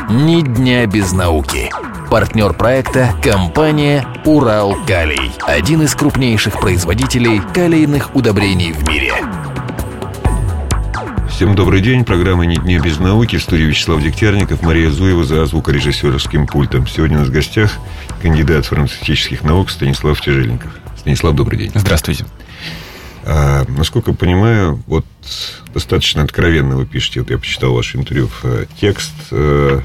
Ни дня без науки. Партнер проекта – компания «Уралкалий». Один из крупнейших производителей калийных удобрений в мире. Всем добрый день. Программа «Ни дня без науки». В студии Вячеслав Дегтярников, Мария Зуева за звукорежиссерским пультом. Сегодня у нас в гостях кандидат фармацевтических наук Станислав Тяжельников. Станислав, добрый день. Здравствуйте. Насколько понимаю, вот достаточно откровенно вы пишете, вот я почитал ваше интервью в текст в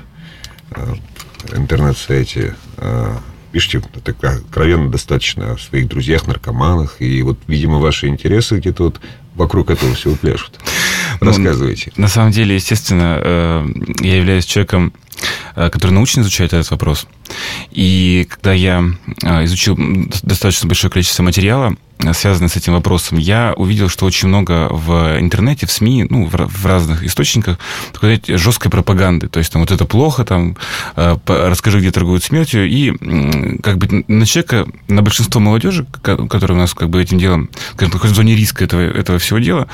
интернет-сайте, пишите так откровенно достаточно о своих друзьях, наркоманах, и вот, видимо, ваши интересы где-то вот вокруг этого всего пляшут. Рассказывайте. На самом деле, естественно, я являюсь человеком, который научно изучает этот вопрос. И когда я изучил достаточно большое количество материала, связанного с этим вопросом, я увидел, что очень много в интернете, в СМИ, в разных источниках такой жесткой пропаганды. То есть, там, вот это плохо, там, расскажи, где торгуют смертью. И как бы на человека, на большинство молодежи, которая у нас как бы этим делом, скажем так, в зоне риска этого всего дела,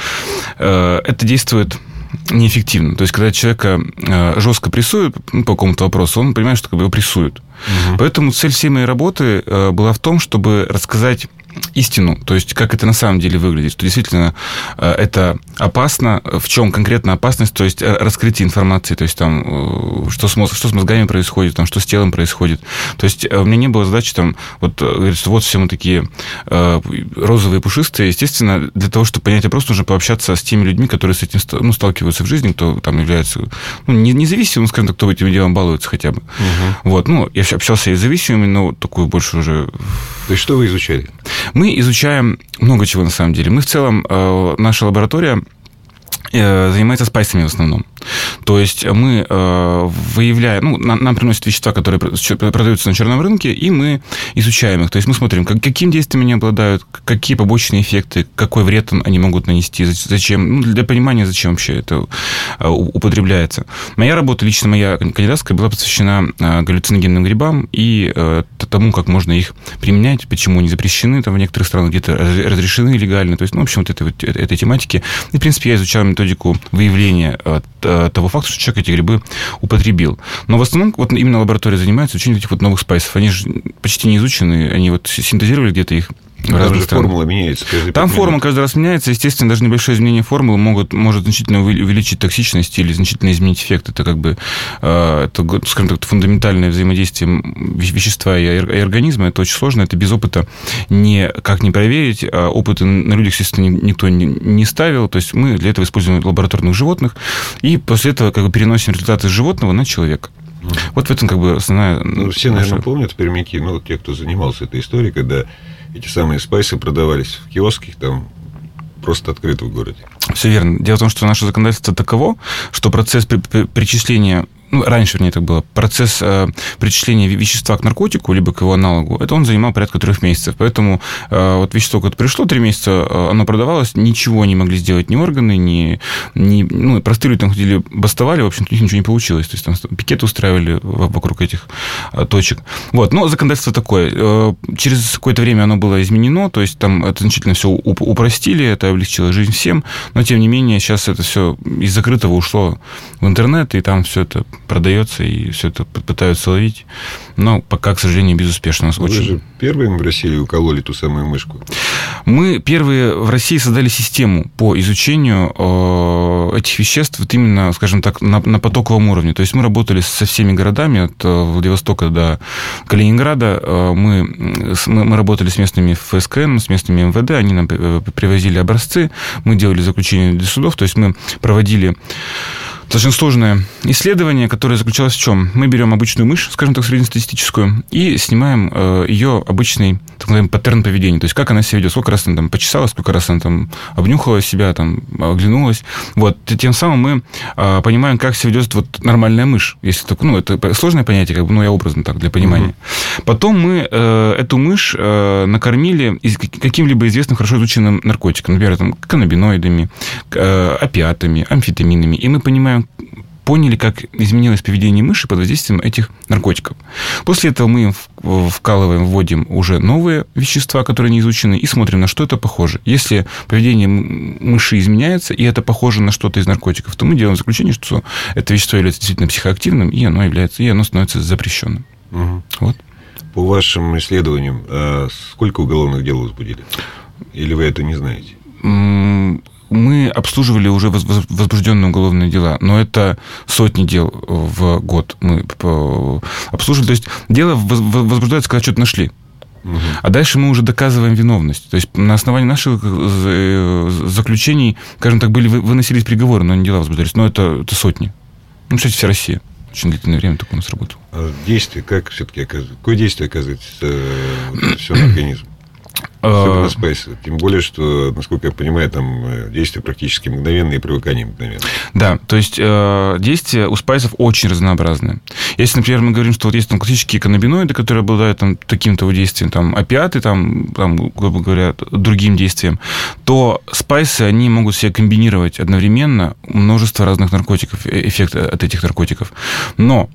это действует неэффективно. То есть, когда человека жестко прессуют по какому-то вопросу, он понимает, что как бы его прессуют. Угу. Поэтому цель всей моей работы была в том, чтобы рассказать истину, то есть как это на самом деле выглядит, что действительно это опасно, в чем конкретно опасность, то есть раскрытие информации, то есть там, что с мозгами происходит, там, что с телом происходит. То есть у меня не было задачи там, вот, говорить, что вот все мы такие розовые, пушистые. Естественно, для того, чтобы понять вопрос, нужно пообщаться с теми людьми, которые с этим сталкиваются в жизни, кто там является независимым, скажем так, кто этим делом балуется хотя бы. Угу. Вот, я общался и с зависимыми, но такую больше уже... То есть что вы изучали? Мы изучаем много чего на самом деле. Мы в целом, наша лаборатория занимается спайсами в основном. То есть мы выявляем... нам приносят вещества, которые продаются на черном рынке, и мы изучаем их. То есть мы смотрим, каким действием они обладают, какие побочные эффекты, какой вред они могут нанести, зачем... для понимания, зачем вообще это употребляется. Моя работа, лично моя кандидатская, была посвящена галлюциногенным грибам и тому, как можно их применять, почему они запрещены там, в некоторых странах, где-то разрешены легально. То есть, в общем, этой тематики. И, в принципе, я изучал методику выявления того факта, что человек эти грибы употребил. Но в основном вот именно лаборатория занимается изучением этих вот новых спайсов. Они же почти не изучены, они вот синтезировали где-то их. Формула меняется. Там формула каждый раз меняется. Естественно, даже небольшое изменение формулы может значительно увеличить токсичность или значительно изменить эффект. Это как бы, скажем так, фундаментальное взаимодействие вещества и организма. Это очень сложно. Это без опыта никак не проверить. Опыты на людях, естественно, никто не ставил. То есть мы для этого используем лабораторных животных. И после этого как бы переносим результаты с животного на человека. Вот в этом как бы основная... все, наверное, помнят пермяки, те, кто занимался этой историей, когда эти самые спайсы продавались в киоске, там просто открыто в городе. Все верно. Дело в том, что наше законодательство таково, что процесс причисления... раньше, вернее, так было. Процесс причисления вещества к наркотику, либо к его аналогу, это он занимал порядка 3 месяцев. Поэтому вот вещество, когда пришло 3 месяца, оно продавалось, ничего не могли сделать ни органы, ни простые люди там ходили, бастовали, в общем-то, у них ничего не получилось. То есть там пикеты устраивали вокруг этих точек. Вот. Но законодательство такое. Через какое-то время оно было изменено, то есть там это значительно все упростили, это облегчило жизнь всем, но, тем не менее, сейчас это все из закрытого ушло в интернет, и там все это продается, и все это пытаются ловить. Но пока, к сожалению, безуспешно. Вы же первыми в России укололи ту самую мышку. Мы первые в России создали систему по изучению этих веществ вот именно, скажем так, на потоковом уровне. То есть мы работали со всеми городами, от Владивостока до Калининграда. Мы работали с местными ФСКН, с местными МВД. Они нам привозили образцы. Мы делали заключение для судов. То есть мы проводили достаточно сложное исследование, которое заключалось в чем? Мы берем обычную мышь, скажем так, среднестатистическую, и снимаем ее обычный, так называемый, паттерн поведения. То есть, как она себя ведет, сколько раз она там почесала, сколько раз она там обнюхала себя, там, оглянулась. Вот. Тем самым мы понимаем, как себя ведет вот нормальная мышь. Если так, это сложное понятие, как бы, я образно так, для понимания. Потом мы эту мышь накормили каким-либо известным, хорошо изученным наркотиком. Например, там, каннабиноидами, опиатами, амфетаминами. И мы понимаем, поняли, как изменилось поведение мыши под воздействием этих наркотиков. После этого мы им вкалываем, вводим уже новые вещества, которые не изучены, и смотрим, на что это похоже. Если поведение мыши изменяется, и это похоже на что-то из наркотиков, то мы делаем заключение, что это вещество является действительно психоактивным, и оно становится запрещенным. Угу. Вот. По вашим исследованиям, сколько уголовных дел возбудили? Или вы это не знаете? Мы обслуживали уже возбужденные уголовные дела, но это сотни дел в год мы обслуживали. То есть дело возбуждается, когда что-то нашли. Угу. А дальше мы уже доказываем виновность. То есть на основании наших заключений, скажем так, выносились приговоры, но не дела возбуждались. Но это сотни. Ну, кстати, вся Россия. Очень длительное время так у нас работало. А действие как все-таки оказывается? Какое действие оказывает все на организм? Особенно спайсы. Тем более, что, насколько я понимаю, там действия практически мгновенные и привыкание мгновенное. Да, то есть действия у спайсов очень разнообразные. Если, например, мы говорим, что вот есть там классические каннабиноиды, которые обладают там таким-то действием, там опиаты, там, грубо говоря, другим действием, то спайсы, они могут себе комбинировать одновременно множество разных наркотиков, эффект от этих наркотиков. Но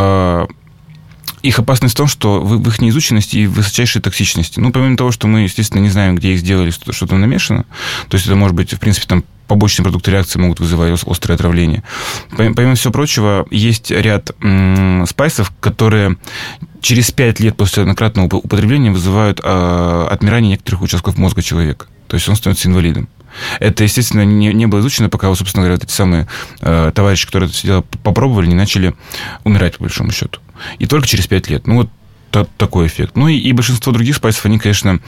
их опасность в том, что в их неизученности и высочайшей токсичности. Ну, помимо того, что мы, естественно, не знаем, где их сделали, что-то намешано, то есть это может быть, в принципе, там побочные продукты реакции могут вызывать острое отравление. Помимо всего прочего, есть ряд спайсов, которые через 5 лет после однократного употребления вызывают отмирание некоторых участков мозга человека. То есть он становится инвалидом. Это, естественно, не было изучено, пока, собственно говоря, вот эти самые товарищи, которые это все дело попробовали, не начали умирать, по большому счету. И только через 5 лет. Ну, вот такой эффект. Ну, и большинство других спайсов, они, конечно,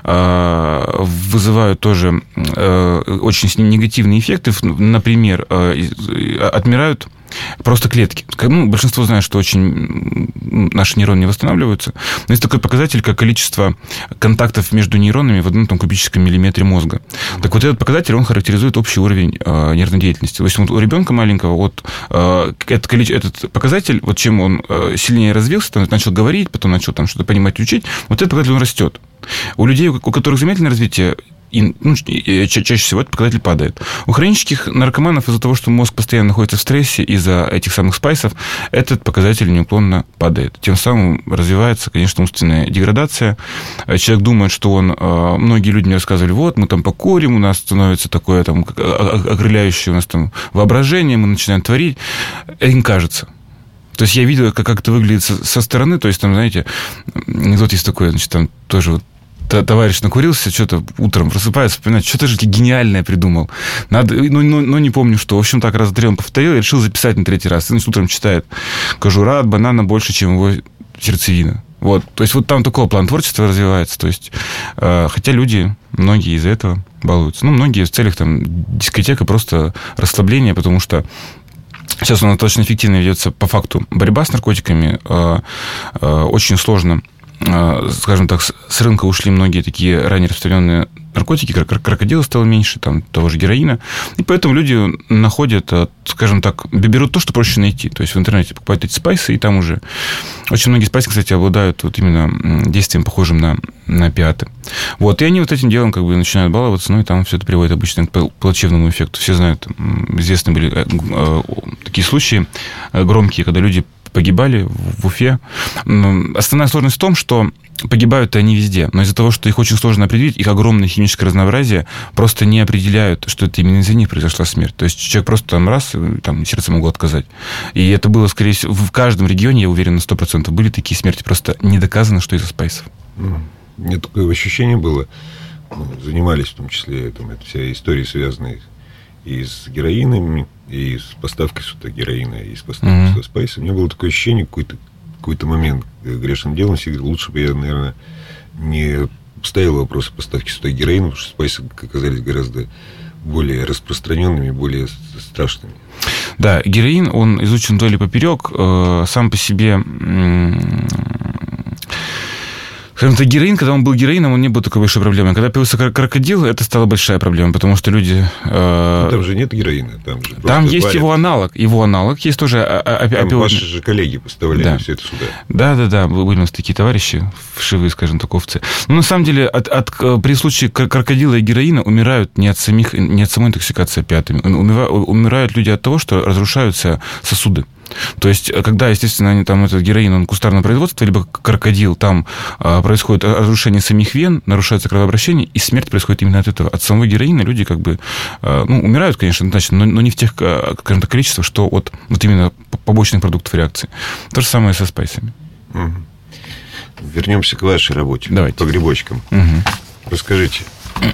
вызывают тоже очень негативные эффекты. Например, отмирают просто клетки. Ну, большинство знает, что очень наши нейроны не восстанавливаются. Но есть такой показатель, как количество контактов между нейронами в одном кубическом миллиметре мозга. Так вот, этот показатель, он характеризует общий уровень нервной деятельности. То есть вот у ребенка маленького вот этот показатель, вот чем он сильнее развился, там, начал говорить, потом начал там что-то понимать, учить, вот этот показатель, он растет. У людей, у которых замедленное развитие, чаще всего этот показатель падает. У хронических наркоманов из-за того, что мозг постоянно находится в стрессе из-за этих самых спайсов, этот показатель неуклонно падает. Тем самым развивается, конечно, умственная деградация. Человек думает, что он... Многие люди мне рассказывали, вот, мы там покурим, у нас становится такое там окрыляющее у нас там воображение, мы начинаем творить. Им кажется. То есть я видел, как это выглядит со стороны. То есть там, знаете, анекдот есть такой, значит, там тоже вот товарищ накурился, что-то утром просыпается, вспоминает, что-то же гениальное придумал. Надо, но не помню, что. В общем, так раз 3 он повторил и решил записать на 3-й раз. И, значит, утром читает: кожура от банана больше, чем его сердцевина. Вот. То есть вот там такой план творчества развивается. То есть, хотя люди, многие из-за этого балуются. Ну, многие в целях там дискотека, просто расслабления, потому что сейчас у нас достаточно эффективно ведется по факту борьба с наркотиками. Очень сложно, скажем так, с рынка ушли многие такие ранее распространенные наркотики, крокодила стало меньше, там, того же героина. И поэтому люди находят, скажем так, берут то, что проще найти. То есть в интернете покупают эти спайсы, и там уже... Очень многие спайсы, кстати, обладают вот именно действием, похожим на опиаты. Вот. И они вот этим делом как бы начинают баловаться, ну и там все это приводит обычно к плачевному эффекту. Все знают, известны были такие случаи громкие, когда люди погибали в Уфе. Основная сложность в том, что погибают они везде, но из-за того, что их очень сложно определить, их огромное химическое разнообразие, просто не определяют, что это именно из-за них произошла смерть. То есть человек просто там раз, там сердце могло отказать. И это было, скорее всего, в каждом регионе, я уверен, на 100% были такие смерти, просто не доказано, что из-за спайсов. У меня такое ощущение было, занимались в том числе, там, это вся история, связанная и с героином, и с поставкой сюда героина, и с поставкой сюда спайса. У меня было такое ощущение, какой-то момент грешным делом, лучше бы я, наверное, не ставил вопрос о поставке сюда героина, потому что спайсы оказались гораздо более распространенными, более страшными. Да, героин, он изучен вдоль и поперек, сам по себе... Скажем так, героин, когда он был героином, он не был такой большой проблемой. Когда появился крокодил, это стала большая проблема, потому что люди... Там же нет героина. Там есть его аналог. Его аналог есть тоже опиоидный. Ваши же коллеги поставляли все это сюда. Да. Были у нас такие товарищи, вшивые, скажем так, овцы. Но на самом деле при случае крокодила и героина умирают не от самой интоксикации опиатами. Умирают люди от того, что разрушаются сосуды. То есть, когда, естественно, этот героин, он кустарное производство, либо крокодил, там происходит разрушение самих вен, нарушается кровообращение, и смерть происходит именно от этого. От самого героина люди умирают, конечно, но не в тех, скажем так, количествах, что от именно побочных продуктов реакции. То же самое со спайсами. Угу. Вернемся к вашей работе. Давайте. По грибочкам. Угу. Расскажите.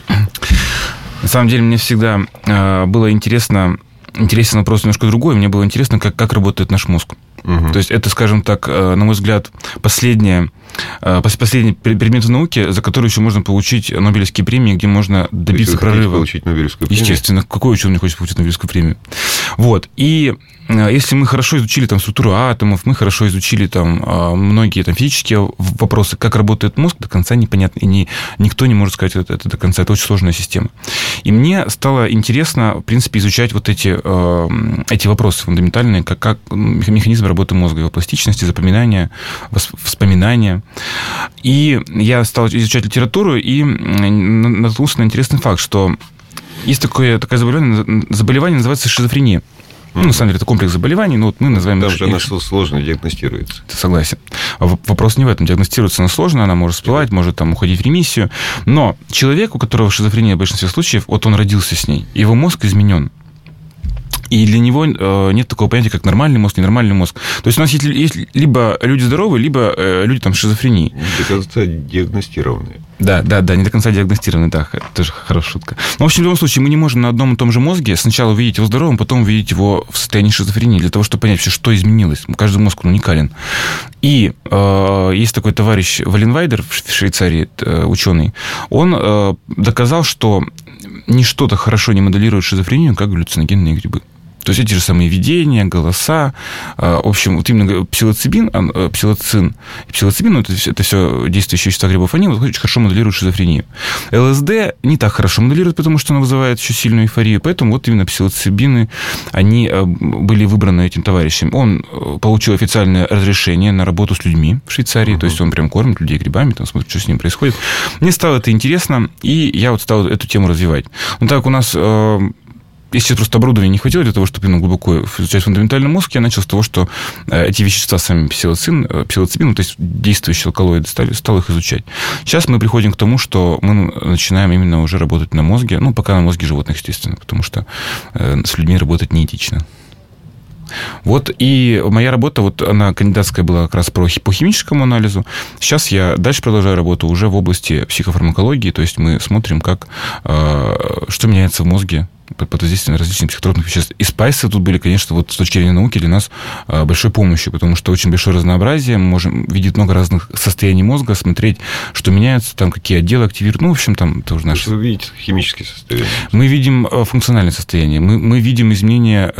На самом деле, мне всегда было интересен вопрос немножко другой. Мне было интересно, как работает наш мозг. Угу. То есть это, скажем так, на мой взгляд, последний предмет в науке, за который еще можно получить Нобелевские премии, где можно добиться прорыва. Получить Нобелевскую премию? Естественно. Какой ученый не хочет получить Нобелевскую премию? Вот. И если мы хорошо изучили структуру атомов, мы хорошо изучили многие физические вопросы, как работает мозг, до конца непонятно. И никто не может сказать это до конца. Это очень сложная система. И мне стало интересно, в принципе, изучать эти вопросы фундаментальные, как механизм работы мозга, его пластичности, запоминания, вспоминания. И я стал изучать литературу и наткнулся на интересный факт, что есть такое заболевание, называется шизофрения. На самом деле, это комплекс заболеваний, но мы называем... Там же она сложно диагностируется. Согласен. Вопрос не в этом. Диагностируется она сложно, она может всплывать, может уходить в ремиссию. Но человек, у которого шизофрения в большинстве случаев, он родился с ней, его мозг изменен. И для него нет такого понятия, как нормальный мозг, ненормальный мозг. То есть у нас есть либо люди здоровые, либо люди с шизофренией. Не до конца диагностированные. Да, не до конца диагностированные, да, это тоже хорошая шутка. Но, в общем, в любом случае, мы не можем на одном и том же мозге сначала увидеть его здоровым, потом увидеть его в состоянии шизофрении, для того, чтобы понять вообще, что изменилось. Каждый мозг, он уникален. И есть такой товарищ Валенвайдер в Швейцарии, ученый, он доказал, что ничто так хорошо не моделирует шизофрению, как галлюциногенные грибы. То есть эти же самые видения, голоса. В общем, именно псилоцибин, это все действующие вещества грибов, они очень хорошо моделируют шизофрению. ЛСД не так хорошо моделирует, потому что она вызывает еще сильную эйфорию. Поэтому именно псилоцибины, они были выбраны этим товарищем. Он получил официальное разрешение на работу с людьми в Швейцарии. То есть он прям кормит людей грибами, смотрит, что с ним происходит. Мне стало это интересно, и я стал эту тему развивать. Так у нас... Если просто оборудования не хватило для того, чтобы глубоко изучать фундаментальный мозг, я начал с того, что эти вещества, сами псилоцибин, то есть действующие алкалоиды, стал их изучать. Сейчас мы приходим к тому, что мы начинаем именно уже работать на мозге, пока на мозге животных, естественно, потому что с людьми работать неэтично. И моя работа, она кандидатская была как раз по химическому анализу. Сейчас я дальше продолжаю работу уже в области психофармакологии, то есть мы смотрим, что меняется в мозге под воздействием различных психотропных веществ. И спайсы тут были, конечно, с точки зрения науки для нас большой помощью, потому что очень большое разнообразие, мы можем видеть много разных состояний мозга, смотреть, что меняется, какие отделы активируют. В общем, там тоже наши... Вы видите химические состояния? Мы видим функциональное состояние, мы видим изменения...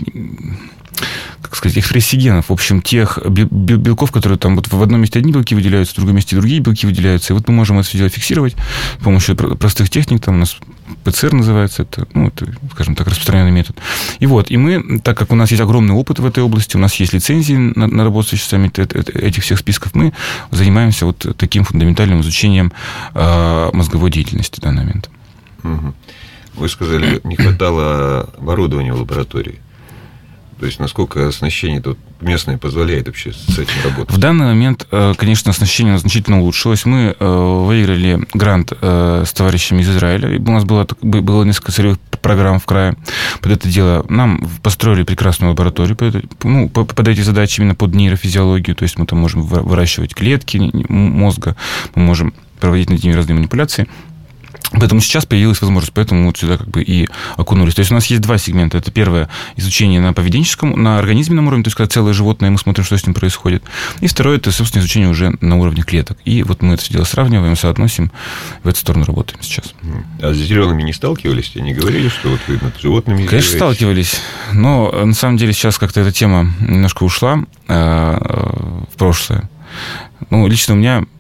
экспрессии генов, в общем, тех белков, которые в одном месте одни белки выделяются, в другом месте другие белки выделяются. И мы можем это все дело фиксировать с помощью простых техник. У нас ПЦР называется, это, скажем так, распространенный метод. И мы, так как у нас есть огромный опыт в этой области, у нас есть лицензии на работу с веществами этих всех списков, мы занимаемся таким фундаментальным изучением мозговой деятельности в данный момент. Вы сказали, не хватало оборудования в лаборатории. То есть, насколько оснащение тут местное позволяет вообще с этим работать? В данный момент, конечно, оснащение значительно улучшилось. Мы выиграли грант с товарищами из Израиля. У нас было несколько целевых программ в крае под это дело. Нам построили прекрасную лабораторию под эти задачи, именно под нейрофизиологию. То есть мы там можем выращивать клетки мозга, мы можем проводить над ними разные манипуляции. Поэтому сейчас появилась возможность, поэтому мы сюда и окунулись. То есть у нас есть два сегмента. Это первое изучение на поведенческом, на организменном уровне, то есть когда целое животное, мы смотрим, что с ним происходит. И второе, это, собственно, изучение уже на уровне клеток. И мы это все дело сравниваем, соотносим, в эту сторону работаем сейчас. А с зелеными не сталкивались? Они говорили, что вы над животными издеваетесь? Конечно, сталкивались. Но на самом деле сейчас как-то эта тема немножко ушла в прошлое. Лично у меня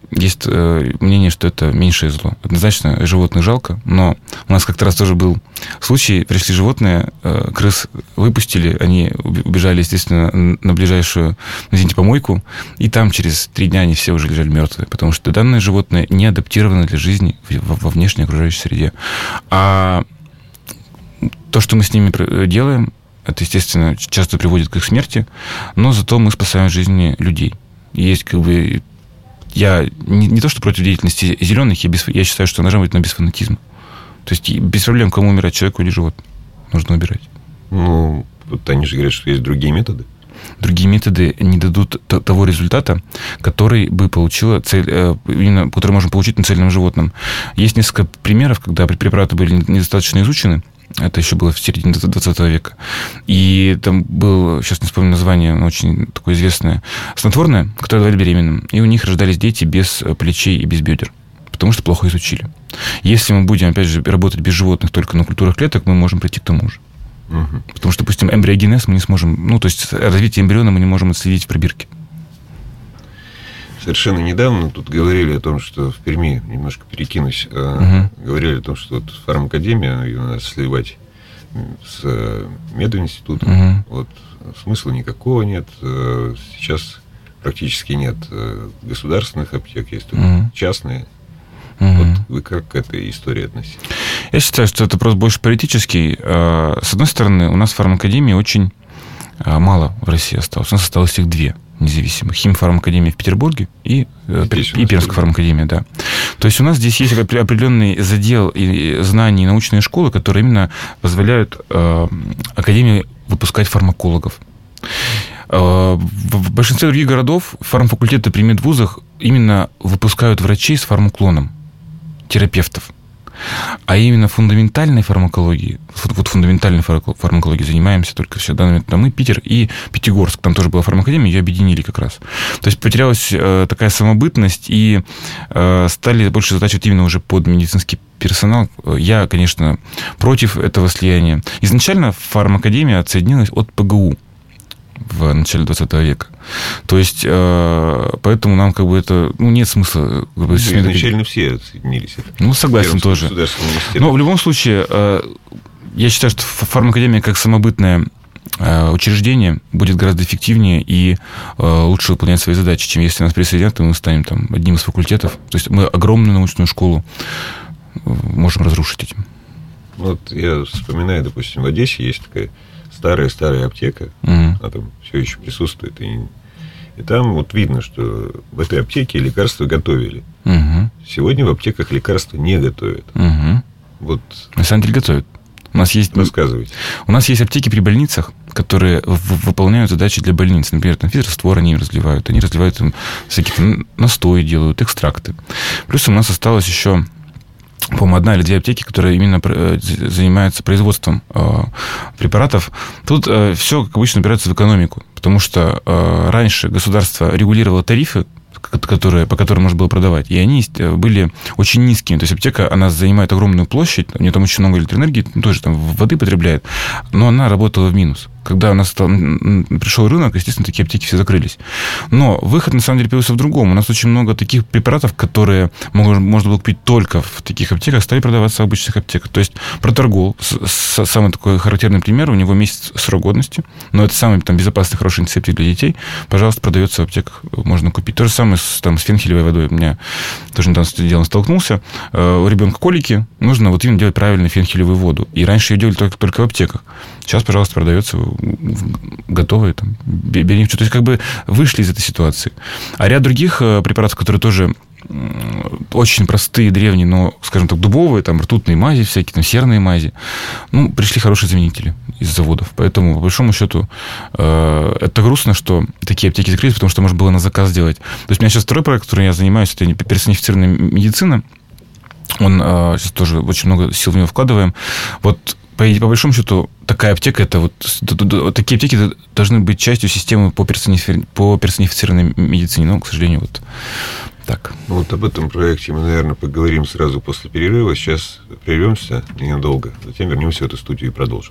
есть мнение, что это меньшее зло. Однозначно, животных жалко, но у нас как-то раз тоже был случай, пришли животные, крыс выпустили, они убежали, естественно, на ближайшую, извините, помойку, и там через 3 дня они все уже лежали мертвые, потому что данные животные не адаптированы для жизни во внешней окружающей среде. А то, что мы с ними делаем, это, естественно, часто приводит к их смерти, но зато мы спасаем жизни людей. Есть как бы... Я не то, что против деятельности зеленых, я считаю, что она должна быть, но без фанатизма. То есть без проблем, кому умирать, человеку или животному. Нужно убирать. Ну, вот они же говорят, что есть другие методы. Другие методы не дадут того результата, который бы получила именно, который можно получить на цельном животном. Есть несколько примеров, когда препараты были недостаточно изучены. Это еще было в середине 20 века. И там был, сейчас не вспомню название, но очень такое известное, снотворное, которое давали беременным. И у них рождались дети без плечей и без бедер, потому что плохо изучили. Если мы будем, опять же, работать без животных только на культурах клеток, мы можем прийти к тому же. Угу. Потому что, допустим, эмбриогенез мы не сможем... Ну, то есть развитие эмбриона мы не можем отследить в пробирке. Совершенно недавно тут говорили о том, что в Перми, немножко перекинусь, говорили о том, что вот фармакадемия, ее надо сливать с мединститутом. Вот, смысла никакого нет. Сейчас практически нет государственных аптек, есть только частные. Вот вы как к этой истории относитесь? Я считаю, что это просто больше политический. С одной стороны, у нас фармакадемии очень мало в России осталось. У нас осталось их 2 независимых. Химфармакадемия в Петербурге и Пермская фармакадемия, да. То есть у нас здесь есть определенный задел и знаний, и научные школы, которые именно позволяют академии выпускать фармакологов. В большинстве других городов фармфакультеты при медвузах именно выпускают врачей с фармуклоном, терапевтов. А именно фундаментальной фармакологией, вот фундаментальной фармакологией занимаемся только все. Да, мы Питер и Пятигорск, там тоже была фармакадемия, ее объединили как раз. То есть потерялась такая самобытность, и стали больше затачивать именно уже под медицинский персонал. Я, конечно, против этого слияния. Изначально фармакадемия отсоединилась от ПГУ в начале 20 века. То есть, поэтому нам как бы это... Ну, нет смысла... Изначально все отсоединились. Ну, согласен тоже. Но в любом случае, я считаю, что фармакадемия как самобытное учреждение будет гораздо эффективнее и лучше выполнять свои задачи, чем если нас присоединят, и мы станем там одним из факультетов. То есть мы огромную научную школу можем разрушить этим. Вот я вспоминаю, допустим, в Одессе есть такая старая аптека, она там все еще присутствует, и там вот видно, что в этой аптеке лекарства готовили. Сегодня в аптеках лекарства не готовят. Вот. На самом деле готовят. У нас есть... Рассказывайте. У нас есть аптеки при больницах, которые выполняют задачи для больниц. Например, там физраствор они разливают там всякие настои делают, экстракты. Плюс у нас осталось еще, по-моему, 1 или 2 аптеки, которые именно занимаются производством препаратов. Тут все, как обычно, упирается в экономику, потому что раньше государство регулировало тарифы, по которым можно было продавать, и они были очень низкими. То есть аптека, она занимает огромную площадь, у нее там очень много электроэнергии, тоже там воды потребляет, но она работала в минус. Когда у нас пришел рынок, естественно, такие аптеки все закрылись. Но выход, на самом деле, появился в другом. У нас очень много таких препаратов, которые можно было купить только в таких аптеках, стали продаваться в обычных аптеках. То есть Проторгол, самый такой характерный пример, у него месяц срок годности, но это самый там безопасный, хороший антисептик для детей. Пожалуйста, продается в аптеках, можно купить. То же самое с фенхелевой водой. У меня тоже недавно с этим делом столкнулся. У ребенка колики, нужно вот именно делать правильную фенхелевую воду. И раньше ее делали только в аптеках. Сейчас, пожалуйста, продается готовые, там, бери. То есть, как бы вышли из этой ситуации. А ряд других препаратов, которые тоже очень простые, древние, но, скажем так, дубовые, там, ртутные мази всякие, там, серные мази, пришли хорошие заменители из заводов. Поэтому, по большому счету, это грустно, что такие аптеки закрылись, потому что можно было на заказ делать. То есть, у меня сейчас второй проект, которым я занимаюсь, это персонифицированная медицина. Он сейчас тоже очень много сил в него вкладываем. Вот по большому счету, такая аптека, такие аптеки должны быть частью системы по персонифицированной медицине. Но, к сожалению, вот так. Вот об этом проекте мы, наверное, поговорим сразу после перерыва. Сейчас прервемся ненадолго, затем вернемся в эту студию и продолжим.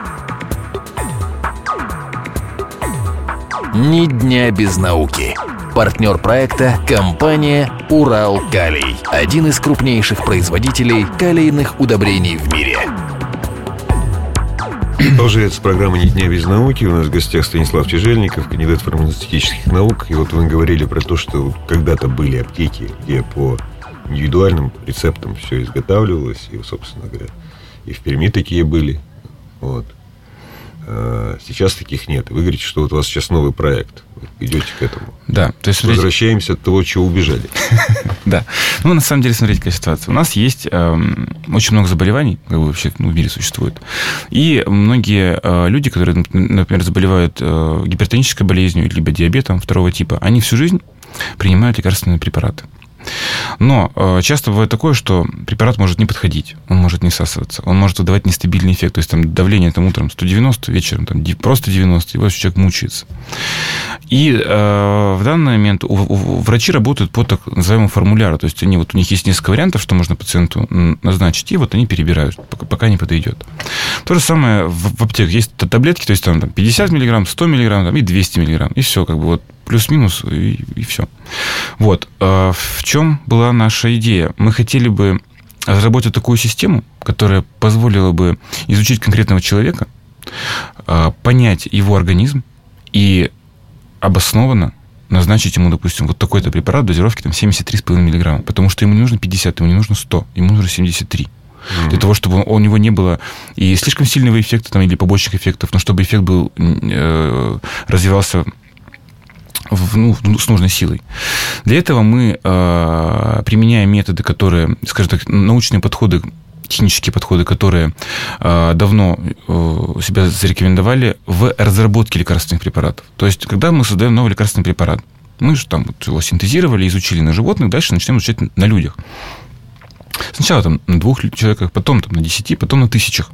Ни дня без науки. Партнер проекта – компания «Урал-Калий». Один из крупнейших производителей калийных удобрений в мире. Продолжается программа «Ни дня без науки». У нас в гостях Станислав Чижельников, кандидат фармацевтических наук. И вот вы говорили про то, что когда-то были аптеки, где по индивидуальным рецептам все изготавливалось. И, собственно говоря, и в Перми такие были. Вот. Сейчас таких нет. Вы говорите, что вот у вас сейчас новый проект. Вы идете к этому. Да. То есть, возвращаемся от того, чего убежали. Да. Ну, на самом деле, смотрите, какая ситуация. У нас есть очень много заболеваний, как бы вообще в мире существует. И многие люди, которые, например, заболевают гипертонической болезнью либо диабетом второго типа, они всю жизнь принимают лекарственные препараты. Но часто бывает такое, что препарат может не подходить, он может не всасываться, он может выдавать нестабильный эффект. То есть там давление там, утром 190, вечером там, просто 90, и вот человек мучается. И в данный момент врачи работают по так называемому формуляру. То есть у них есть несколько вариантов, что можно пациенту назначить, и вот они перебирают, пока не подойдет. То же самое в аптеках. Есть таблетки, то есть там 50 мг, 100 мг и 200 мг. И все, как бы вот плюс-минус, и все. Вот. В чем была наша идея? Мы хотели бы разработать такую систему, которая позволила бы изучить конкретного человека, понять его организм и обоснованно назначить ему, допустим, вот такой-то препарат дозировки там 73,5 мг, потому что ему не нужно 50, ему не нужно 100, ему нужно 73. Для того, чтобы у него не было и слишком сильного эффекта там, или побочных эффектов, но чтобы эффект был, развивался с нужной силой. Для этого мы применяем методы, которые, скажем так, научные подходы, технические подходы, которые давно себя зарекомендовали в разработке лекарственных препаратов. То есть, когда мы создаем новый лекарственный препарат, мы же там его синтезировали, изучили на животных, дальше начинаем изучать на людях. Сначала там на 2 человеках, потом там, на 10, потом на 1000.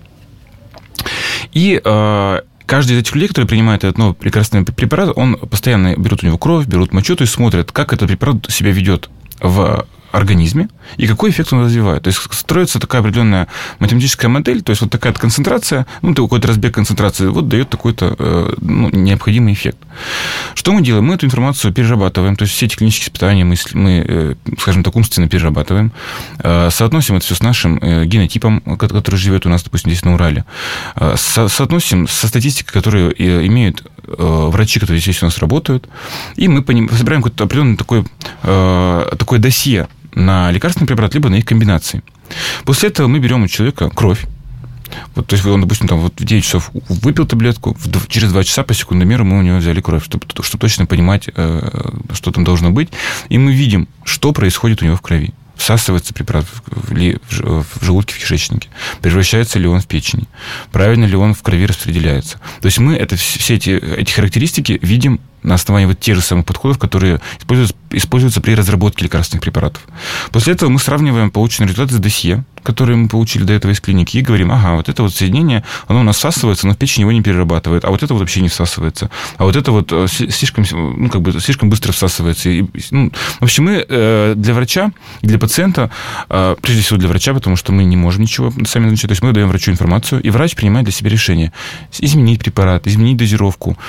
И каждый из этих людей, которые принимают этот новый лекарственный препарат, он постоянно берут у него кровь, берут мочу, то есть смотрят, как этот препарат себя ведет в организме и какой эффект он развивает. То есть строится такая определенная математическая модель, то есть вот такая концентрация, какой-то разбег концентрации, вот дает такой-то необходимый эффект. Что мы делаем? Мы эту информацию перерабатываем, то есть все эти клинические испытания мы скажем так, умственно перерабатываем, соотносим это все с нашим генотипом, который живет у нас, допустим, здесь на Урале, соотносим со статистикой, которую имеют врачи, которые здесь у нас работают, и мы собираем какое-то определенное такое досье на лекарственный препарат, либо на их комбинации. После этого мы берем у человека кровь. Вот, то есть он, допустим, в 9 часов выпил таблетку, через 2 часа по секундомеру мы у него взяли кровь, чтобы точно понимать, что там должно быть. И мы видим, что происходит у него в крови. Всасывается препарат в желудке, в кишечнике, превращается ли он в печени, правильно ли он в крови распределяется. То есть мы все эти характеристики видим на основании вот тех же самых подходов, которые используются при разработке лекарственных препаратов. После этого мы сравниваем полученные результаты с досье, которые мы получили до этого из клиники, и говорим, вот это вот соединение, оно у нас всасывается, но в печень его не перерабатывает, а вот это вот вообще не всасывается, а вот это вот слишком быстро всасывается. В общем, мы для врача, для пациента, прежде всего для врача, потому что мы не можем ничего сами назначать, то есть мы даем врачу информацию, и врач принимает для себя решение изменить препарат, изменить дозировку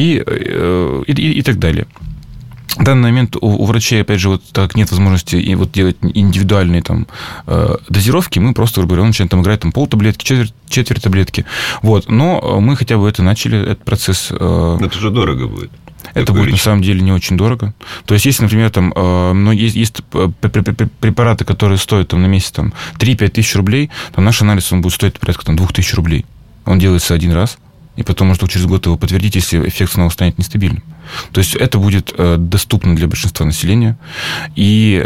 и так далее. В данный момент у врачей, опять же, вот так нет возможности делать индивидуальные дозировки, мы просто, грубо говоря, он начинает играть полтаблетки, четверть таблетки. Вот. Но мы хотя бы начали этот процесс. Это же дорого будет. Это будет на самом деле не очень дорого. То есть, если, например, есть препараты, которые стоят на месяц 3-5 тысяч рублей, то наш анализ он будет стоить порядка 2000 рублей. Он делается один раз. И потом, может, через год его подтвердить, если эффект снова станет нестабильным. То есть это будет доступно для большинства населения. И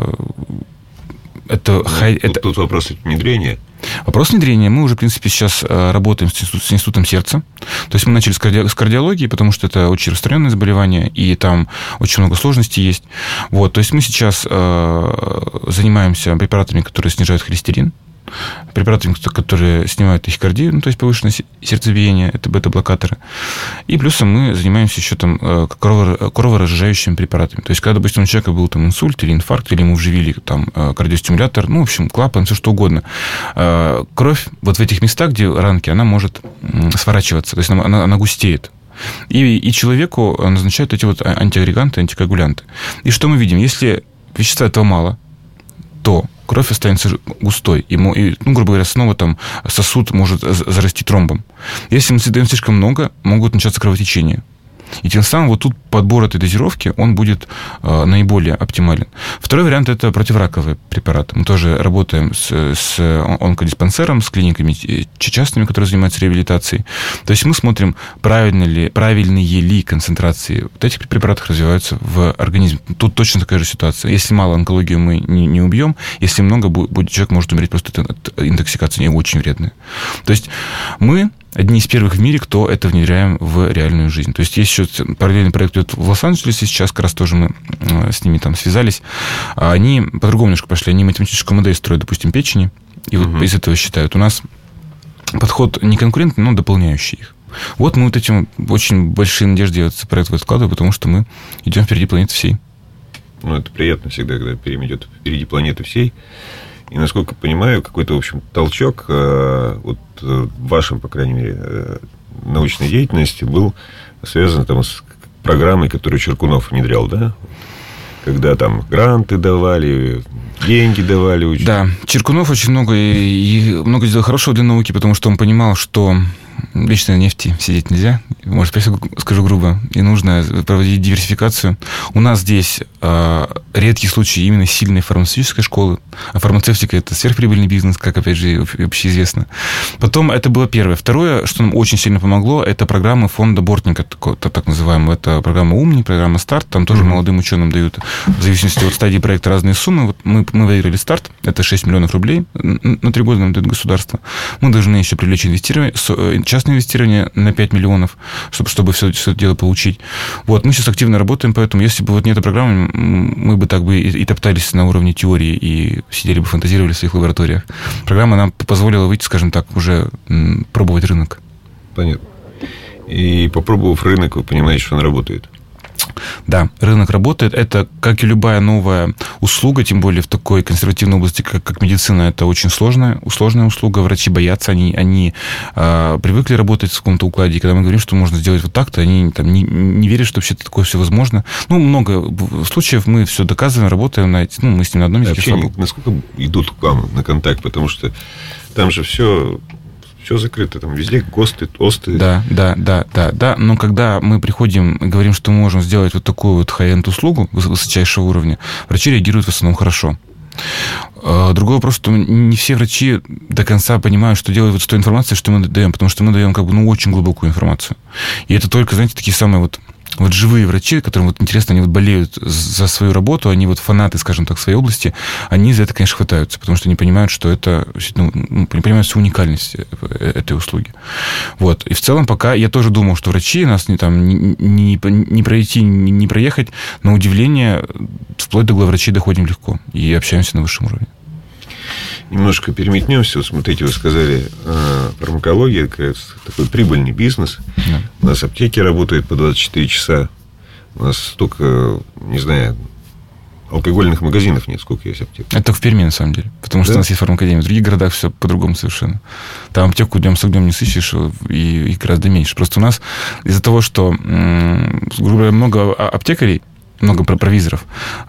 Тут вопрос внедрения. Вопрос внедрения. Мы уже, в принципе, сейчас работаем с институтом сердца. То есть мы начали с кардиологии, потому что это очень распространенное заболевание, и там очень много сложностей есть. Вот. То есть мы сейчас занимаемся препаратами, которые снижают холестерин, препаратами, которые снимают тахикардию, то есть повышенное сердцебиение, это бета-блокаторы. И плюсом мы занимаемся еще кроворазжижающими препаратами. То есть, когда, допустим, у человека был инсульт или инфаркт, или ему вживили кардиостимулятор, в общем, клапан, все что угодно. Кровь вот в этих местах, где ранки, она может сворачиваться, то есть она густеет. И человеку назначают эти вот антиагреганты, антикоагулянты. И что мы видим? Если вещества этого мало, то кровь останется густой. И, грубо говоря, снова там сосуд может зарасти тромбом. Если мы даем слишком много, могут начаться кровотечения. И тем самым вот тут подбор этой дозировки, он будет наиболее оптимален. Второй вариант – это противораковые препараты. Мы тоже работаем с онкодиспансером, с клиниками частными, которые занимаются реабилитацией. То есть мы смотрим, правильные ли концентрации вот этих препаратов развиваются в организме. Тут точно такая же ситуация. Если мало, онкологию мы не убьем. Если много, человек может умереть просто от интоксикации, они очень вредные. То есть мы одни из первых в мире, кто это внедряем в реальную жизнь. То есть есть еще параллельный проект идет в Лос-Анджелесе, сейчас как раз тоже мы с ними там связались. Они по-другому немножко пошли. Они математическую модель строят, допустим, печени, и вот из этого считают. У нас подход не конкурентный, но дополняющий их. Вот мы вот этим очень большие надежды в этот проект откладываем, потому что мы идем впереди планеты всей. Ну, это приятно всегда, когда идет впереди планеты всей. И, насколько понимаю, какой-то, в общем, толчок вот в вашем, по крайней мере, научной деятельности был связан там с программой, которую Чиркунов внедрял, да? Когда там гранты давали, деньги давали ученым. Да, Чиркунов очень много сделал хорошего для науки, потому что он понимал, что вечно на нефти сидеть нельзя. Может, скажу грубо. И нужно проводить диверсификацию. У нас здесь редкий случай именно сильной фармацевтической школы. А фармацевтика – это сверхприбыльный бизнес, как, опять же, общеизвестно. Потом это было первое. Второе, что нам очень сильно помогло, это программа фонда Бортника, так называемая. Это программа «Умни», программа «Старт». Там тоже молодым ученым дают, в зависимости от стадии проекта, разные суммы. Вот мы выиграли «Старт». Это 6 миллионов рублей на 3 года нам дает государство. Мы должны еще привлечь частное инвестирование на 5 миллионов, чтобы все это дело получить. Вот, мы сейчас активно работаем, поэтому если бы вот не эта программа, мы бы так бы и топтались на уровне теории и сидели бы, фантазировали в своих лабораториях. Программа нам позволила выйти, скажем так, уже пробовать рынок. Понятно. И попробовав рынок, вы понимаете, что он работает. Да, рынок работает. Это, как и любая новая услуга, тем более в такой консервативной области, как медицина, это очень сложная услуга. Врачи боятся, они привыкли работать в каком-то укладе. И когда мы говорим, что можно сделать вот так-то, они там не верят, что вообще такое все возможно. Ну, много случаев мы все доказываем, работаем на эти. Ну, мы с ним на одном языке. Вообще, насколько идут к вам на контакт? Потому что там же все закрыто, там везде ГОСТы, ТОСТы. Да. Но когда мы приходим и говорим, что мы можем сделать вот такую вот хай-энд услугу высочайшего уровня, врачи реагируют в основном хорошо. Другой вопрос, что не все врачи до конца понимают, что делать вот с той информацией, что мы даем, потому что мы даем как бы, очень глубокую информацию. И это только, знаете, такие самые вот живые врачи, которым вот интересно, они вот болеют за свою работу, они вот фанаты, скажем так, своей области, они за это, конечно, хватаются, потому что они понимают, что это, не понимают всю уникальность этой услуги. Вот. И в целом пока я тоже думал, что врачи нас не пройти, не проехать, на удивление, вплоть до главврачей доходим легко и общаемся на высшем уровне. Немножко переметнемся. Вот смотрите, вы сказали, фармакология такой прибыльный бизнес. Да. У нас аптеки работают по 24 часа. У нас столько, не знаю, алкогольных магазинов нет, сколько есть аптек. Это в Перми, на самом деле. Потому что у нас есть фармакадемия. В других городах все по-другому совершенно. Там аптеку днем с огнем не сыщешь, и гораздо меньше. Просто у нас из-за того, что, грубо говоря, много аптекарей, много провизоров,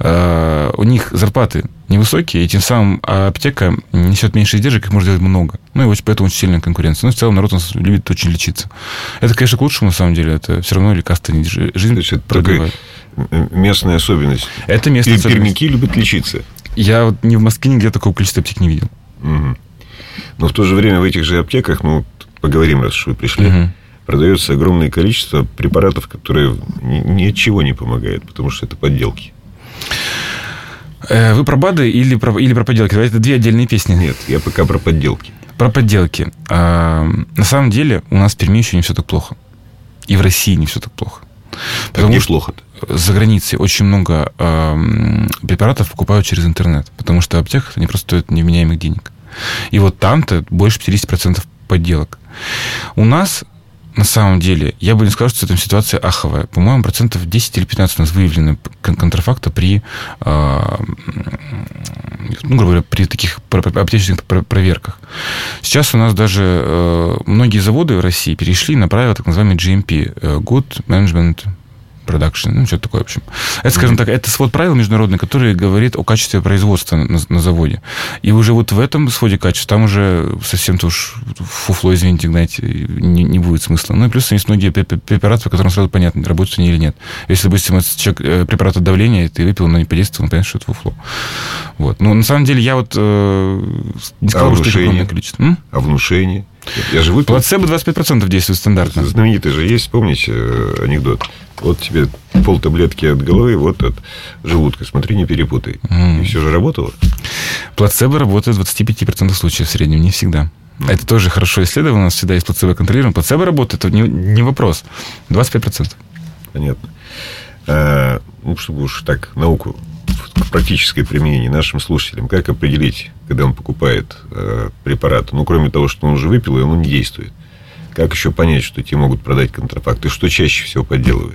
у них зарплаты невысокие, и тем самым аптека несет меньше издержек, их можно делать много. Ну, и вот поэтому очень сильная конкуренция. Ну, в целом, народ у нас любит очень лечиться. Это, конечно, к лучшему, на самом деле. Это все равно лекарство не жизнь. То есть, это такая местная особенность. Это местная особенность. Пермяки любят лечиться. Я вот ни в Москве нигде такого количества аптек не видел. Угу. Но в то же время в этих же аптеках, поговорим, раз уж вы пришли, продается огромное количество препаратов, которые ни от чего не помогают, потому что это подделки. Вы про БАДы или про подделки? Это две отдельные песни. Нет, я пока про подделки. Про подделки. На самом деле у нас в Перми еще не все так плохо. И в России не все так плохо. Потому что плохо-то? За границей очень много препаратов покупают через интернет. Потому что в аптеках они просто стоят невменяемых денег. И вот там-то больше 50% подделок. У нас на самом деле, я бы не сказал, что там ситуация аховая. По-моему, 10 или 15% у нас выявлено контрафакта при, грубо говоря, при таких аптечных проверках. Сейчас у нас даже многие заводы в России перешли на правила так называемый GMP, Good Management Production, что-то такое, в общем. Это, скажем так, это свод правил международный, который говорит о качестве производства на заводе. И уже вот в этом своде качества там уже совсем-то уж фуфло, извините, гнать не будет смысла. Ну и плюс есть многие препараты, по которым сразу понятно, работают они или нет. Если, допустим, препарат от давления, ты выпил, но не подействовал, понятно, что это фуфло. Вот. Но на самом деле я вот не сказал, что это огромное количество. А внушение? Я же выпил. Плацебо 25% действует стандартно. Знаменитый же есть, помните анекдот? Вот тебе полтаблетки от головы, вот от желудка. Смотри, не перепутай. И все же работало? Плацебо работает в 25% случаев в среднем, не всегда. Это тоже хорошо исследовано, у нас всегда есть плацебо контролируем. Плацебо работает, это не вопрос. 25%. Понятно. Чтобы уж так науку в практическое применение нашим слушателям, как определить, когда он покупает препарат, кроме того, что он уже выпил, и он не действует? Как еще понять, что тебе могут продать контрафакт? И что чаще всего подделывают?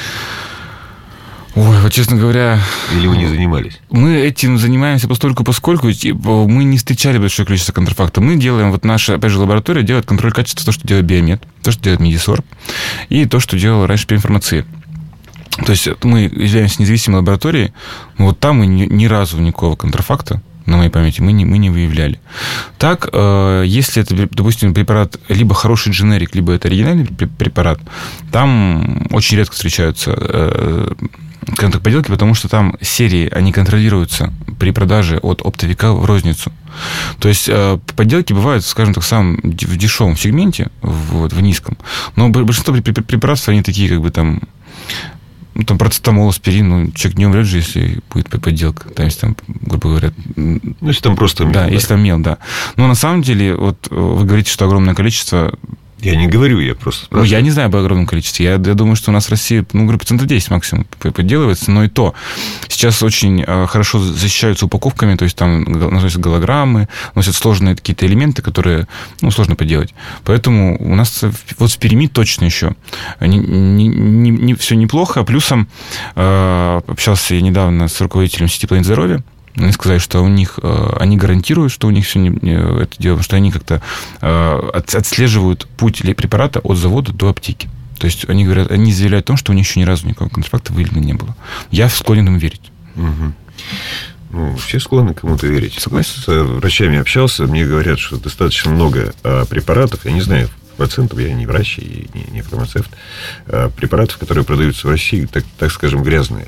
Ой, вот честно говоря... Или вы не занимались? Мы этим занимаемся поскольку мы не встречали большое количество контрафакта. Мы делаем, вот наша, опять же, лаборатория делает контроль качества, то, что делает Биомед, то, что делает Медисор, и то, что делала раньше Перинформация. То есть мы являемся независимой лабораторией, но вот там мы ни разу никакого контрафакта, на моей памяти, мы не выявляли. Так, если это, допустим, препарат либо хороший дженерик, либо это оригинальный препарат, там очень редко встречаются подделки, потому что там серии, они контролируются при продаже от оптовика в розницу. То есть подделки бывают, скажем так, в самом в дешевом сегменте, в низком, но большинство препаратов, они такие, как бы там... там парацетамол, аспирин, человек не умрет же, если будет подделка. Там, если там, грубо говоря... если там просто мел. Да, если там мел, да. Но на самом деле, вот вы говорите, что огромное количество... Я не говорю, я просто спрашиваю. Я не знаю об огромном количестве. Я думаю, что у нас в России, говорю, 10% максимум подделывается, но и то. Сейчас очень хорошо защищаются упаковками, то есть там наносят голограммы, носят сложные какие-то элементы, которые, сложно подделать. Поэтому у нас вот в Перми точно еще не все неплохо. Плюсом общался я недавно с руководителем сети «Планета здоровья». Они сказали, что у них, они гарантируют, что у них все это дело, что они как-то отслеживают путь препарата от завода до аптеки. То есть они говорят, они заявляют о том, что у них еще ни разу никакого контрафакта выявлено не было. Я склонен им верить. Угу. Все склонны кому-то верить. Согласен. С врачами общался, мне говорят, что достаточно много препаратов, я не знаю процентов, я не врач и не фармацевт, препаратов, которые продаются в России, так скажем, грязные.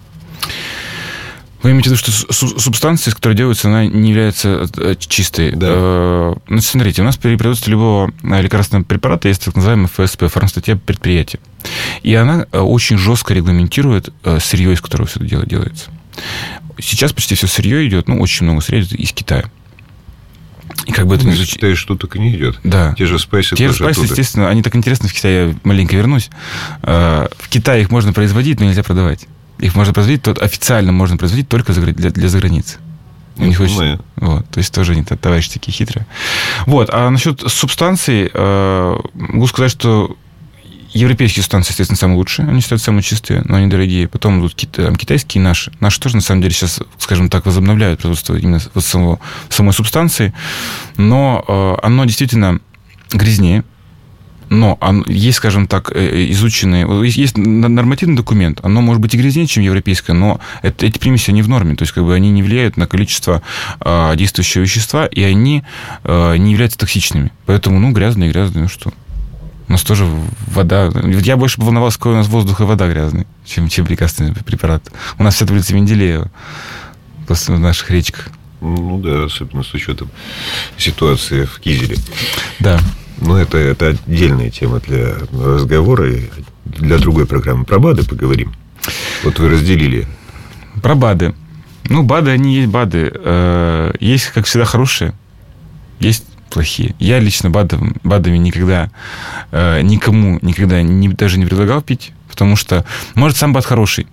Вы имеете в виду, что субстанция, из которой делается, она не является чистой? Да. Смотрите, у нас при производстве любого лекарственного препарата есть так называемая ФСП, фармстатья предприятия. И она очень жестко регламентирует сырье, из которого все это дело делается. Сейчас почти все сырье идет, очень много сырья идет из Китая. И как бы это из Китая что только не идет. Да. Те же спайсы тоже спайсы, оттуда. Естественно, они так интересны в Китае, я маленько вернусь. В Китае их можно производить, но нельзя продавать. Их можно производить, официально можно производить только для заграницы. У них очень... Вот, то есть тоже они товарищи такие хитрые. Вот. А насчет субстанций, могу сказать, что европейские субстанции, естественно, самые лучшие. Они считаются самые чистые, но они дорогие. Потом идут китайские и наши. Наши тоже, на самом деле, сейчас, скажем так, возобновляют производство именно самой субстанции. Но оно действительно грязнее. Но есть, скажем так, изученные... Есть нормативный документ, оно может быть и грязнее, чем европейское, но эти примеси, они в норме. То есть, как бы они не влияют на количество действующего вещества, и они не являются токсичными. Поэтому, грязные, что? У нас тоже вода... Я больше бы волновался, какой у нас воздух и вода грязный, чем лекарственный препарат. У нас вся таблица Менделеева просто в наших речках. Да, особенно с учетом ситуации в Кизеле. Да. Но это отдельная тема для разговора и для другой программы. Про БАДы поговорим. Вот вы разделили. Про БАДы. БАДы, они есть БАДы. Есть, как всегда, хорошие, есть плохие. Я лично БАДами никогда никому даже не предлагал пить, потому что, может, сам БАД хороший,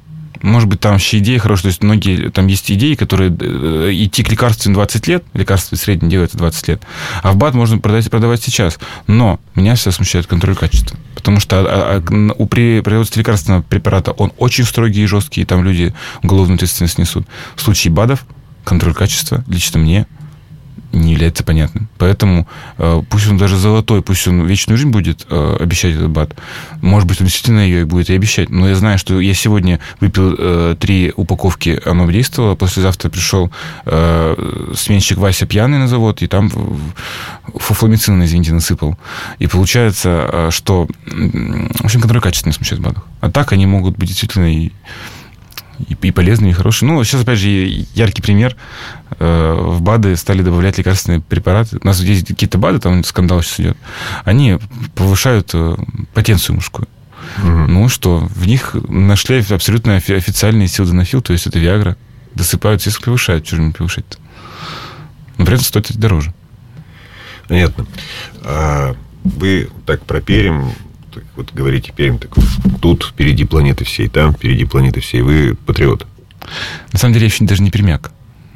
Может быть, там вообще идея хорошая. То есть многие, там есть идеи, которые идти к лекарству 20 лет, лекарство в среднем делается 20 лет, а в БАД можно продавать сейчас. Но меня всегда смущает контроль качества. Потому что при производстве лекарственного препарата он очень строгий и жесткий, и там люди уголовную ответственность несут. В случае БАДов контроль качества лично мне не является понятным. Поэтому пусть он даже золотой, пусть он вечную жизнь будет обещать этот БАД. Может быть, он действительно ее и будет и обещать. Но я знаю, что я сегодня выпил 3 упаковки, оно действовало. Послезавтра пришел сменщик Вася пьяный на завод, и там фуфламицина, извините, насыпал. И получается, что... В общем, контроль качества не смущает в БАДах. А так они могут быть действительно и полезные, и хорошие. Ну, сейчас, опять же, яркий пример. В БАДы стали добавлять лекарственные препараты. У нас есть какие-то БАДы, там скандал сейчас идет. Они повышают потенцию мужскую. Ну что, в них нашли абсолютно официальный силденафил, то есть это Виагра. Досыпают, если повышают. Чего же не повышать-то? Но при этом стоит дороже. Понятно. А вы так про Пермь, вот говорите Пермь, так тут впереди планеты всей, там впереди планеты всей. Вы патриот? На самом деле я еще даже не пермяк.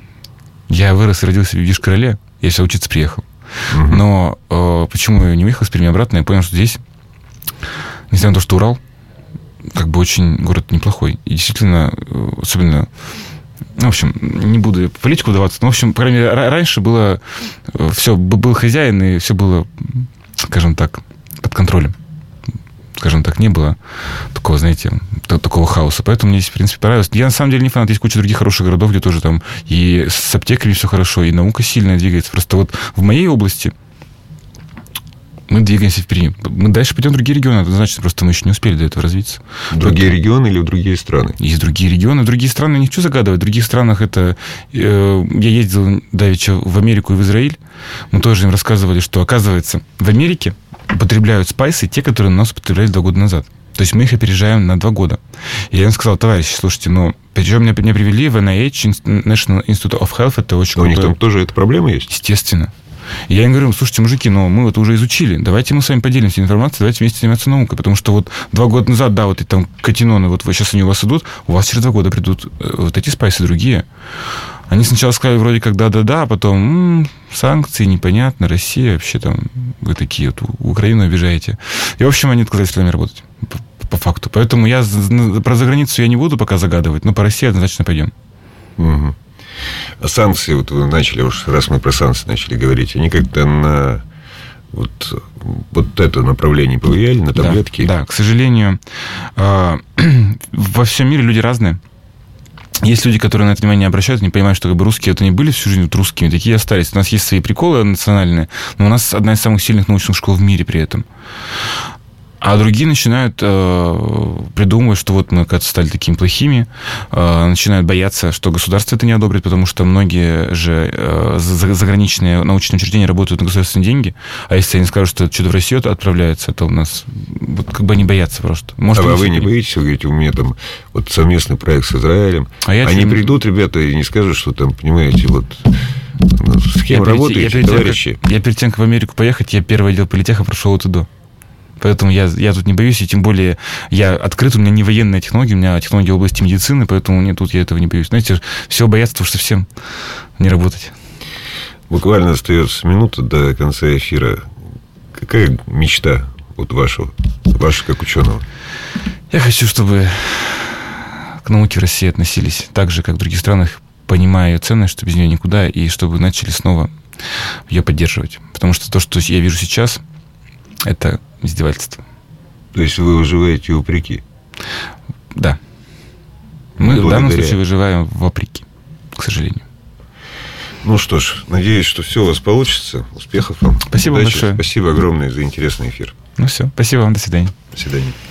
Я вырос и родился в Вишкороле. Я сюда учиться приехал. Но почему я не уехал с Перми обратно? Я понял, что здесь, несмотря на то, что Урал, как бы очень город неплохой. И действительно, особенно... Ну, в общем, не буду в политику вдаваться. Но, в общем, по крайней мере, раньше было... Все, был хозяин, и все было, скажем так, под контролем. Скажем так, не было такого, знаете, такого хаоса. Поэтому мне здесь, в принципе, понравилось. Я, на самом деле, не фанат. Есть куча других хороших городов, где тоже там и с аптеками все хорошо, и наука сильно двигается. Просто вот в моей области мы двигаемся вперед. Мы дальше пойдем в другие регионы. Это значит, просто мы еще не успели до этого развиться. В другие регионы или в другие страны? Есть другие регионы. В другие страны не хочу загадывать. В других странах это... Я ездил давеча в Америку и в Израиль. Мы тоже им рассказывали, что, оказывается, в Америке употребляют спайсы те, которые у нас употребляли 2 года назад. То есть мы их опережаем на 2 года. И я им сказал: товарищи, слушайте, причем меня привели в NIH, National Institute of Health, это очень... У них там тоже эта проблема есть? Естественно. И я им говорю: слушайте, мужики, мы это уже изучили, давайте мы с вами поделимся информацией, давайте вместе заниматься наукой, потому что вот 2 года назад, да, вот и там катиноны, вот сейчас они у вас идут, у вас через 2 года придут вот эти спайсы другие. Они сначала сказали вроде как да-да-да, а потом санкции, непонятно, Россия, вообще там вы такие вот Украину обижаете. И, в общем, они отказались с нами работать, по факту. Поэтому я про заграницу я не буду пока загадывать, но по России однозначно пойдем. Угу. А санкции, вот вы начали, уж раз мы про санкции начали говорить, они как-то на вот это направление повлияли, на таблетки? Да, к сожалению, во всем мире люди разные. Есть люди, которые на это внимание не обращают, не понимают, что как бы русские это не были всю жизнь русскими, такие остались. У нас есть свои приколы национальные, но у нас одна из самых сильных научных школ в мире при этом. А другие начинают придумывать, что вот мы, кажется, стали такими плохими, начинают бояться, что государство это не одобрит, потому что многие же заграничные научные учреждения работают на государственные деньги, а если они скажут, что что-то в Россию отправляется, то у нас вот как бы они боятся просто. Может, вы не боитесь? Вы говорите, у меня там вот совместный проект с Израилем. Они придут, ребята, и не скажут, что там, понимаете, вот... С кем работаете, товарищи? Я перед тем, как в Америку поехать, я первый отдел политеха прошел от и до. Поэтому я тут не боюсь, и тем более я открыт, у меня не военные технологии, у меня технологии в области медицины, поэтому тут я этого не боюсь. Знаете, все боятся, потому что всем не работать. Буквально остается минута до конца эфира. Какая мечта вот ваша как ученого? Я хочу, чтобы к науке в России относились так же, как в других странах, понимая ее ценность, что без нее никуда, и чтобы начали снова ее поддерживать. Потому что то, что я вижу сейчас, это издевательство. То есть вы выживаете вопреки? Да. Мы в данном случае выживаем вопреки, к сожалению. Ну что ж, надеюсь, что все у вас получится. Успехов вам. Спасибо большое. Спасибо огромное за интересный эфир. Ну все, спасибо вам, до свидания. До свидания.